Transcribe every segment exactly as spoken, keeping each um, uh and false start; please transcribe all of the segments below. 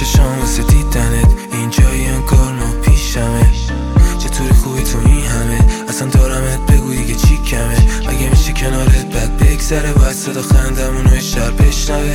چشام واسه دیدنت، اینجایی انگار ما پیشمه. چطوری خوبی تو این همه، اصلا دارمت بگو دیگه چی کمه. اگه میشه کنارت بد بگذره، باید صدا خندمونو شهر بشنوه.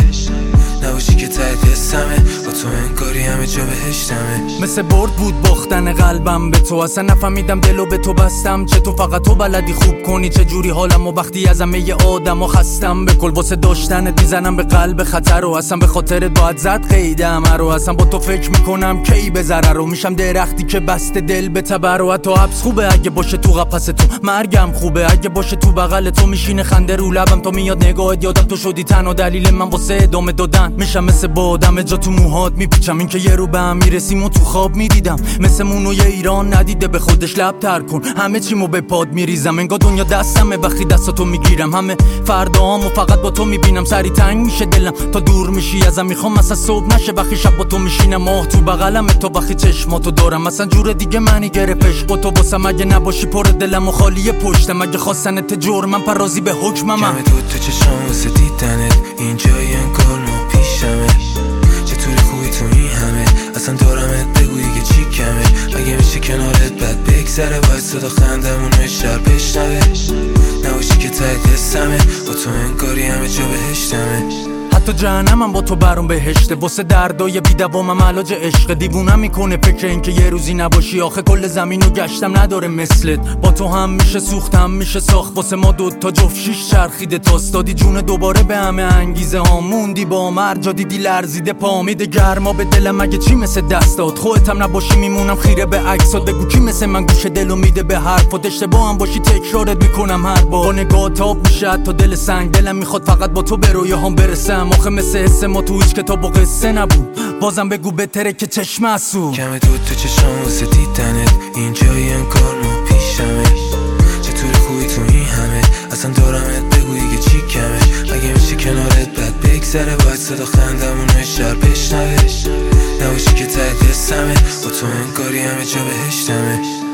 نباشی که ته قصه‌مه، با تو انگاری همه جا بهشتمه. مثل برد بود باختن قلبم به تو، اصلا نفهمیدم دلو به تو بستم. چه تو فقط تو بلدی خوب کنی، چه جوری حالم و وقتی از همه آدم و خستم. به کل واسه داشتنت میزنم به قلب خطر و اصلا به خاطرت باید زد قیدم رو. اصلا با تو فکر میکنم کی به ضرر رو، میشم درختی که بسته دل به تبر. و تو حبس خوبه اگه باشه تو قفس تو، مرگم خوبه اگه باشه تو بغل تو. میشینه خنده رو لبم تا میاد نگاهت، یادم تو شدی تنها دلیل من واسه ادامه دادن. میشم مثل بادم جا تو موهات میپیچم، این که یه رو به هم میرسیم و تو خواب میدیدم. مثل مونو یه ایران ندیده به خودش لب تر کن، همه چیمو به پاد میریزم. انگار دنیا دستمه وقتی دستاتو میگیرم، همه فرداهامو فقط با تو میبینم. سری تنگ میشه دلم تا دور میشی ازم، میخوام مثلا صبح نشه وقتی شب با تو میشینم. ماه تو بغلم تو وقتی چشماتو دارم، مثلا جور دیگه منی گرفتش با تو واسم. اگه نباشی پر دلم و خالی پشتم، اگه خواستنت جرمم پرازی به حکمم. کمه دود تو چشام واسه دیدنت، اینجایی انگار ما پیشمه. چطوری خوبی تو این همه، اصلا دارمت بگو دیگه چی کمه. اگه میشه کنارت بد بگذره، باید صدا خندمونو شهر بشنوه. نباشی که ته قصه‌مه، با تو انگاری همه جا بهشتمه. حتی جهنمم با تو برام بهشته، واسه دردای بی‌دوامم علاج عشق. دیوونم میکنه فکر این که یه روزی نباشی، آخه کل زمینو گشتم نداره مثلت. با تو هم میشه سوختم میشه ساخت، واسه ما دوتا جفت شیش چرخیده تاست. دادی جون دوباره به همه انگیزه ها، موندی با مرجا دیدی لرزیده پا. میده گرما به دلم اگه چی مثل دستات، خودتم نباشی میمونم خیره به عکسات. بگو کی مثل من گوش دلو میده به حرفات، اشتباه هم باشی تکرارت میکنم هر بار. با نگاه تاب میشه حتی دل سنگ، دلم میخواد فقط با تو به رویاهام برسم. آخه مثل حس ما تو هیچ کتاب و قصه نبود، بازم بگو بهتره که چشم اسو. کمه دود تو چشام واسه دیدنت، اینجایی انگار ما پیشمه. چطوری خوبی تو این همه، اصلا دارمت بگو دیگه چی کمه. اگه میشه کنارت بد بگذره، باید صدا خندمونو شهر بشنوه. نباشی که ته قصه‌مه، با تو انگاری همه جا بهشتمه.